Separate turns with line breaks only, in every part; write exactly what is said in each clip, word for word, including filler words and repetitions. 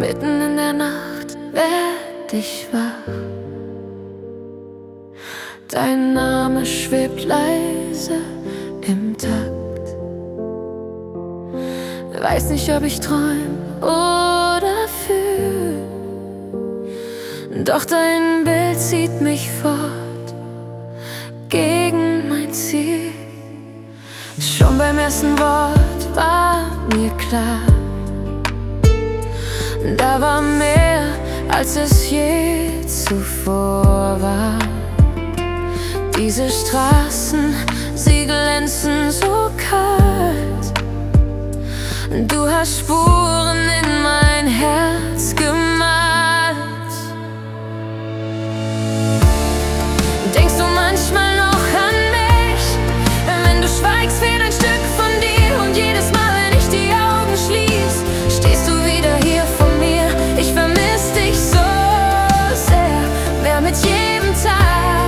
Mitten in der Nacht werd ich wach. Dein Name schwebt leise im Takt. Weiß nicht, ob ich träum oder fühl, doch dein Bild zieht mich fort gegen mein Ziel. Schon beim ersten Wort war mir klar, da war mehr, als es je zuvor war. Diese Straßen, sie glänzen so kalt. Du hast Spuren in mein Herz gemalt. Denkst du manchmal noch an mich, wenn du schweigst, fehlt ein Stück von dir. Und jedes Mal, wenn ich die Augen schließ, stehst du wieder hier vor mir. Ich vermiss dich so sehr, mehr mit jedem Tag.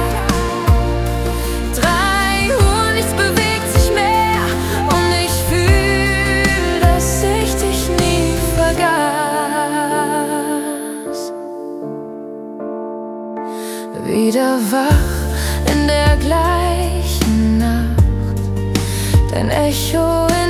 Drei Uhr, nichts bewegt sich mehr, und ich fühl, dass ich dich nie vergaß. Wieder wach in der gleichen Nacht, dein Echo in